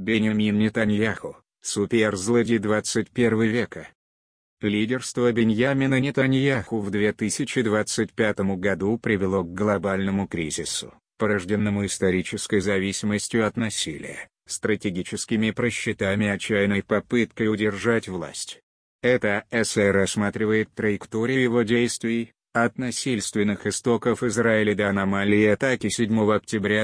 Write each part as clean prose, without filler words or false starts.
Беньямин Нетаньяху, суперзлодей 21 века. Лидерство Беньямина Нетаньяху в 2025 году привело к глобальному кризису, порожденному исторической зависимостью от насилия, стратегическими просчетами и отчаянной попыткой удержать власть. Эта эссе рассматривает траекторию его действий, от насильственных истоков Израиля до аномалии атаки 7 октября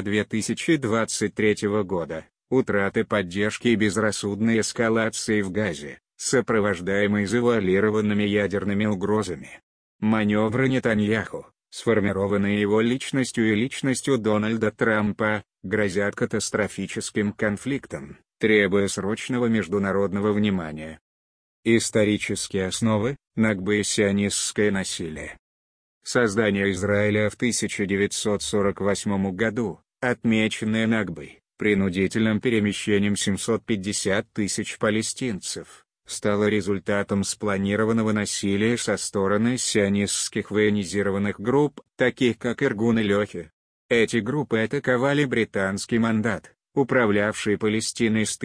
2023 года, утраты поддержки и безрассудной эскалации в Газе, сопровождаемой завуалированными ядерными угрозами. Маневры Нетаньяху, сформированные его личностью и личностью Дональда Трампа, грозят катастрофическим конфликтом, требуя срочного международного внимания. Исторические основы, Накба и сионистское насилие. Создание Израиля в 1948 году, отмеченное Накбой, принудительным перемещением 750 тысяч палестинцев, стало результатом спланированного насилия со стороны сионистских военизированных групп, таких как Иргун эль-Охи. Эти группы атаковали британский мандат, управлявший Палестиной с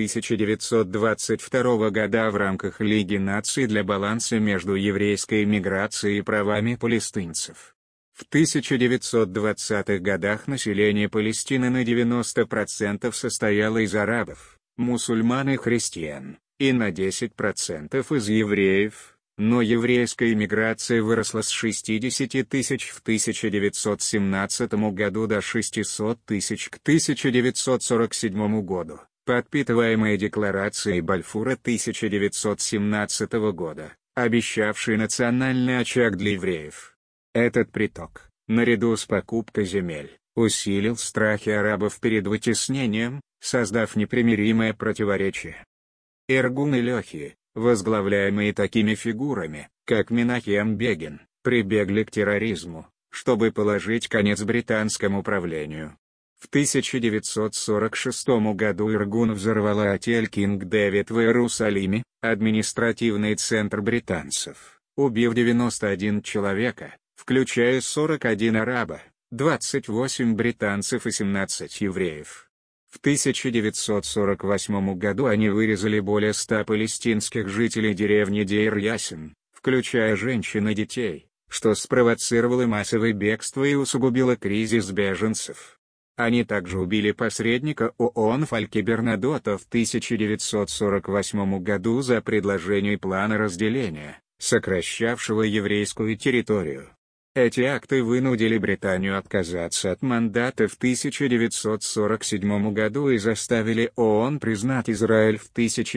1922 года в рамках Лиги наций для баланса между еврейской миграцией и правами палестинцев. В 1920-х годах население Палестины на 90% состояло из арабов, мусульман и христиан, и на 10% из евреев, но еврейская миграция выросла с 60 тысяч в 1917 году до 600 тысяч к 1947 году, подпитываемая декларацией Бальфура 1917 года, обещавшей национальный очаг для евреев. Этот приток, наряду с покупкой земель, усилил страхи арабов перед вытеснением, создав непримиримое противоречие. Иргун эль-Охи, возглавляемые такими фигурами, как Менахем Бегин, прибегли к терроризму, чтобы положить конец британскому правлению. В 1946 году Иргун взорвала отель Кинг Дэвид в Иерусалиме, административный центр британцев, убив 91 человека, включая 41 араба, 28 британцев и 17 евреев. В 1948 году они вырезали более 100 палестинских жителей деревни Дейр-Ясин, включая женщин и детей, что спровоцировало массовое бегство и усугубило кризис беженцев. Они также убили посредника ООН Фальке Бернадотта в 1948 году за предложение плана разделения, сокращавшего еврейскую территорию. Эти акты вынудили Британию отказаться от мандата в 1947 году и заставили ООН признать Израиль в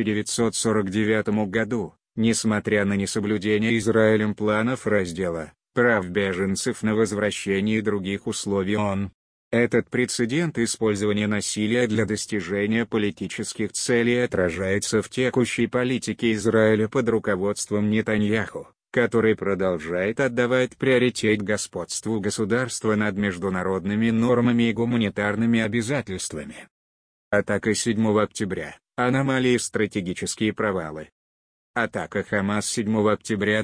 1949 году, несмотря на несоблюдение Израилем планов раздела прав беженцев на возвращение и других условий ООН. Этот прецедент использования насилия для достижения политических целей отражается в текущей политике Израиля под руководством Нетаньяху, который продолжает отдавать приоритет господству государства над международными нормами и гуманитарными обязательствами. Атака 7 октября, аномалии и стратегические провалы. Атака Хамас 7 октября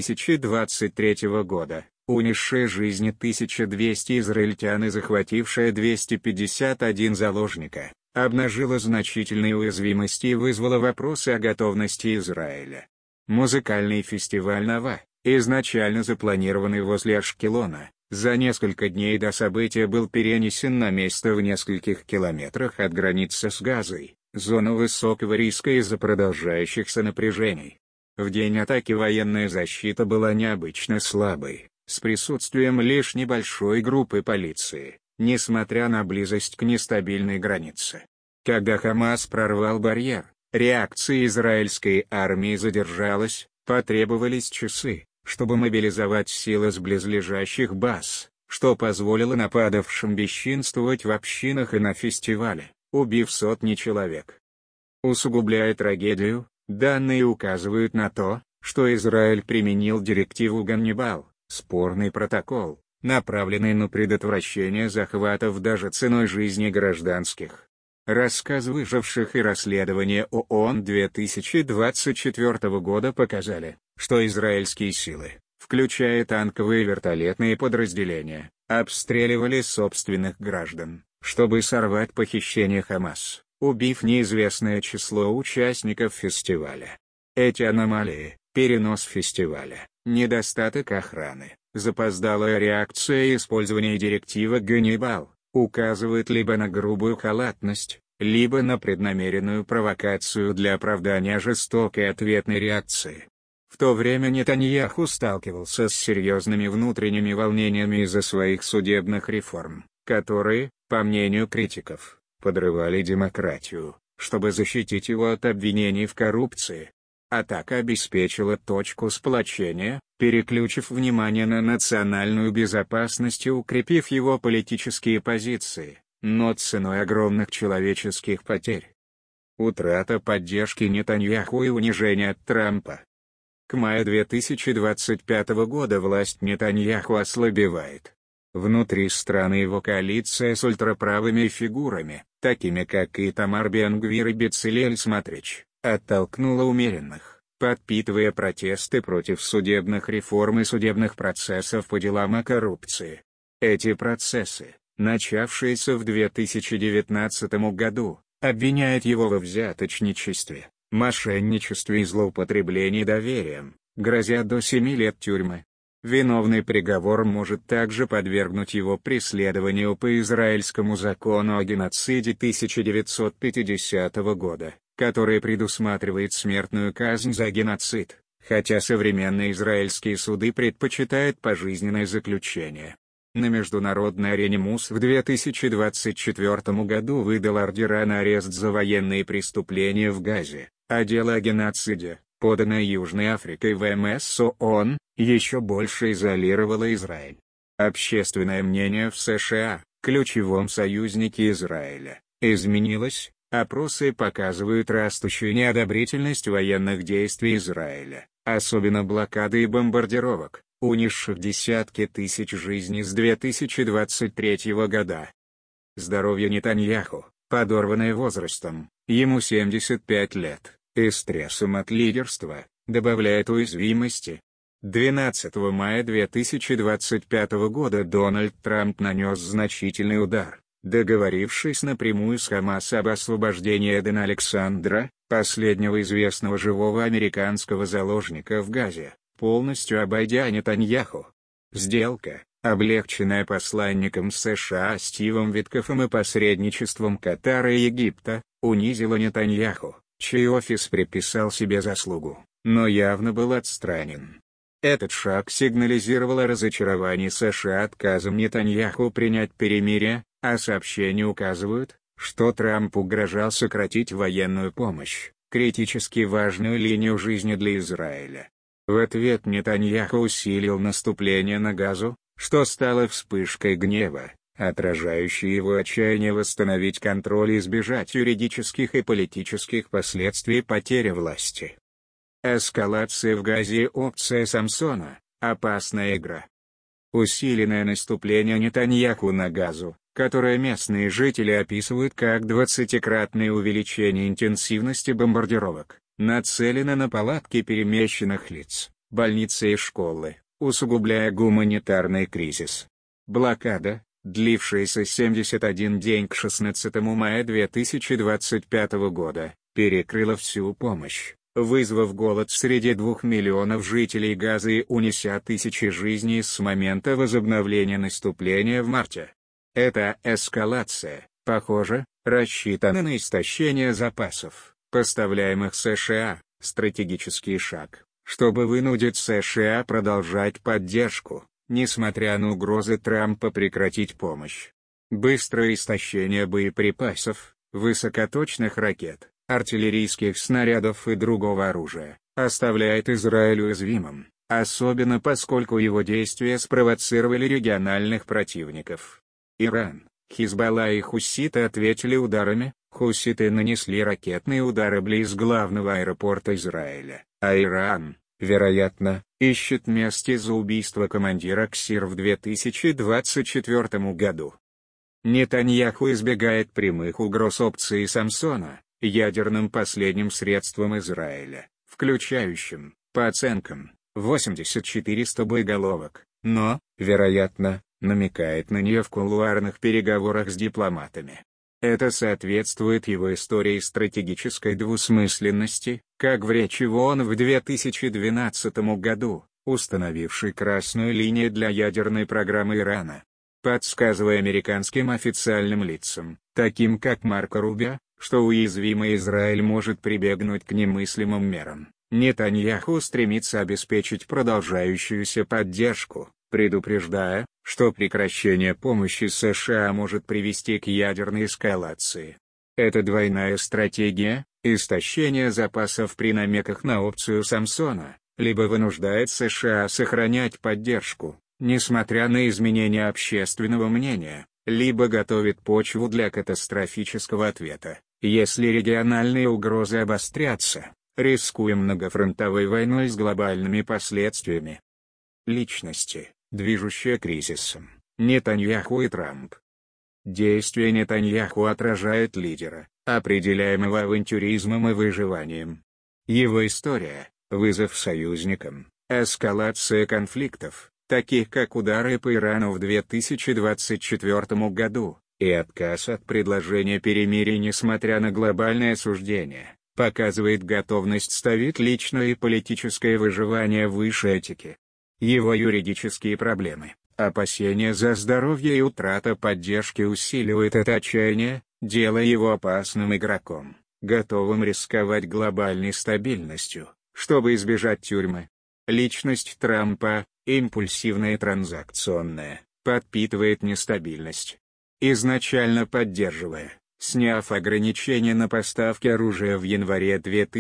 2023 года, унесшая жизни 1200 израильтян и захватившая 251 заложника, обнажила значительные уязвимости и вызвала вопросы о готовности Израиля. Музыкальный фестиваль «Нова», изначально запланированный возле Ашкелона, за несколько дней до события был перенесен на место в нескольких километрах от границы с Газой, зону высокого риска из-за продолжающихся напряжений. В день атаки военная защита была необычно слабой, с присутствием лишь небольшой группы полиции, несмотря на близость к нестабильной границе. Когда Хамас прорвал барьер, реакция израильской армии задержалась, потребовались часы, чтобы мобилизовать силы с близлежащих баз, что позволило нападавшим бесчинствовать в общинах и на фестивале, убив сотни человек. Усугубляя трагедию, данные указывают на то, что Израиль применил директиву Ганнибал, спорный протокол, направленный на предотвращение захватов даже ценой жизни гражданских. Рассказ выживших и расследования ООН 2024 года показали, что израильские силы, включая танковые и вертолетные подразделения, обстреливали собственных граждан, чтобы сорвать похищение Хамас. убив неизвестное число участников фестиваля. Эти аномалии, перенос фестиваля, недостаток охраны, запоздалая реакция и использование директивы Ганнибал, указывают либо на грубую халатность, либо на преднамеренную провокацию для оправдания жестокой ответной реакции. В то время Нетаньяху сталкивался с серьезными внутренними волнениями из-за своих судебных реформ, которые, по мнению критиков, подрывали демократию, чтобы защитить его от обвинений в коррупции. Атака обеспечила точку сплочения, переключив внимание на национальную безопасность и укрепив его политические позиции, но ценой огромных человеческих потерь. Утрата поддержки Нетаньяху и унижение от Трампа. К маю 2025 года власть Нетаньяху ослабевает. Внутри страны его коалиция с ультраправыми фигурами, такими как Итамар Бен-Гвир и Бецалель Смотрич, оттолкнула умеренных, подпитывая протесты против судебных реформ и судебных процессов по делам о коррупции. Эти процессы, начавшиеся в 2019 году, обвиняют его во взяточничестве, мошенничестве и злоупотреблении доверием, грозя до 7 лет тюрьмы. Виновный приговор может также подвергнуть его преследованию по израильскому закону о геноциде 1950 года, который предусматривает смертную казнь за геноцид, хотя современные израильские суды предпочитают пожизненное заключение. На международной арене МУС в 2024 году выдал ордера на арест за военные преступления в Газе, а дело о геноциде, поданное Южной Африкой в МС ООН, еще больше изолировало Израиль. Общественное мнение в США, ключевом союзнике Израиля, изменилось. Опросы показывают растущую неодобрительность военных действий Израиля, особенно блокады и бомбардировок, унесших десятки тысяч жизней с 2023 года. Здоровье Нетаньяху, подорванное возрастом, ему 75 лет, и стрессом от лидерства, добавляет уязвимости. 12 мая 2025 года Дональд Трамп нанес значительный удар, договорившись напрямую с Хамас об освобождении Эдена Александра, последнего известного живого американского заложника в Газе, полностью обойдя Нетаньяху. Сделка, облегченная посланником США Стивом Виткофом и посредничеством Катара и Египта, унизила Нетаньяху, чей офис приписал себе заслугу, но явно был отстранен. Этот шаг сигнализировал о разочаровании США отказом Нетаньяху принять перемирие, а сообщения указывают, что Трамп угрожал сократить военную помощь, критически важную линию жизни для Израиля. В ответ Нетаньяху усилил наступление на Газу, что стало вспышкой гнева, отражающей его отчаяние восстановить контроль и избежать юридических и политических последствий потери власти. Эскалация в Газе. Опция Самсона, опасная игра. Усиленное наступление Нетаньяху на Газу, которое местные жители описывают как 20-кратное увеличение интенсивности бомбардировок, нацелено на палатки перемещенных лиц, больницы и школы, усугубляя гуманитарный кризис. Блокада, длившаяся 71 день к 16 мая 2025 года, перекрыла всю помощь, вызвав голод среди 2 миллионов жителей Газа и унеся тысячи жизней с момента возобновления наступления в марте. Эта эскалация, похоже, рассчитана на истощение запасов, поставляемых США, стратегический шаг, чтобы вынудить США продолжать поддержку, несмотря на угрозы Трампа прекратить помощь. Быстрое истощение боеприпасов, высокоточных ракет, артиллерийских снарядов и другого оружия, оставляет Израиль уязвимым, особенно поскольку его действия спровоцировали региональных противников. Иран, Хизбалла и хуситы ответили ударами. Хуситы нанесли ракетные удары близ главного аэропорта Израиля, а Иран, вероятно, ищет мести за убийство командира КСИР в 2024 году. Нетаньяху избегает прямых угроз опции Самсона, ядерным последним средством Израиля, включающим, по оценкам, 80-400 боеголовок, но, вероятно, намекает на нее в кулуарных переговорах с дипломатами. Это соответствует его истории стратегической двусмысленности, как в речи ВОН в 2012 году, установившей красную линию для ядерной программы Ирана. Подсказывая американским официальным лицам, таким как Марко Рубио, что уязвимый Израиль может прибегнуть к немыслимым мерам, Нетаньяху стремится обеспечить продолжающуюся поддержку, предупреждая, что прекращение помощи США может привести к ядерной эскалации. Это двойная стратегия, истощение запасов при намеках на опцию Самсона, либо вынуждает США сохранять поддержку, несмотря на изменения общественного мнения, либо готовит почву для катастрофического ответа, если региональные угрозы обострятся, рискуя многофронтовой войной с глобальными последствиями. Личности, движущие кризисом, Нетаньяху и Трамп. Действия Нетаньяху отражают лидера, определяемого авантюризмом и выживанием. Его история – вызов союзникам, эскалация конфликтов, таких как удары по Ирану в 2024 году, и отказ от предложения перемирия несмотря на глобальное осуждение, показывает готовность ставить личное и политическое выживание выше этики. Его юридические проблемы, опасения за здоровье и утрата поддержки усиливают это отчаяние, делая его опасным игроком, готовым рисковать глобальной стабильностью, чтобы избежать тюрьмы. Личность Трампа, импульсивная и транзакционная, подпитывает нестабильность. Изначально поддерживая, сняв ограничения на поставки оружия в январе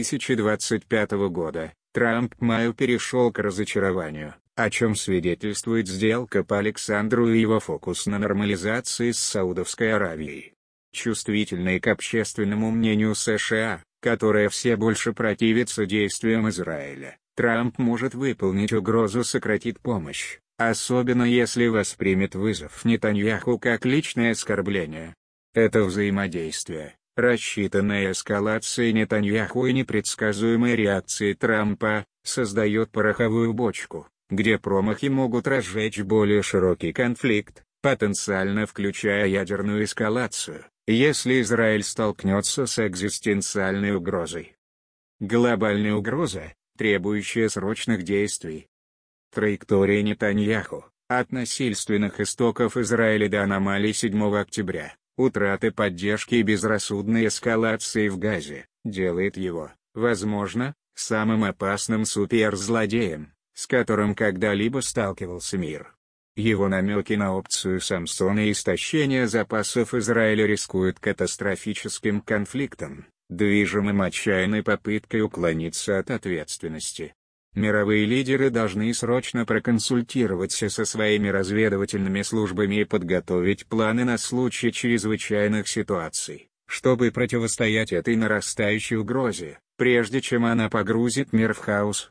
2025 года, Трамп к маю перешел к разочарованию, о чем свидетельствует сделка по Александру и его фокус на нормализации с Саудовской Аравией. Чувствительный к общественному мнению США, которое все больше противится действиям Израиля, Трамп может выполнить угрозу сократить помощь, особенно если воспримет вызов Нетаньяху как личное оскорбление. Это взаимодействие, рассчитанная эскалация Нетаньяху и непредсказуемой реакции Трампа, создает пороховую бочку, где промахи могут разжечь более широкий конфликт, потенциально включая ядерную эскалацию, если Израиль столкнется с экзистенциальной угрозой. Глобальная угроза, требующая срочных действий. Траектория Нетаньяху, от насильственных истоков Израиля до аномалий 7 октября, утраты поддержки и безрассудной эскалации в Газе, делает его, возможно, самым опасным суперзлодеем, с которым когда-либо сталкивался мир. Его намеки на опцию Самсона и истощение запасов Израиля рискуют катастрофическим конфликтом, движимым отчаянной попыткой уклониться от ответственности. Мировые лидеры должны срочно проконсультироваться со своими разведывательными службами и подготовить планы на случай чрезвычайных ситуаций, чтобы противостоять этой нарастающей угрозе, прежде чем она погрузит мир в хаос.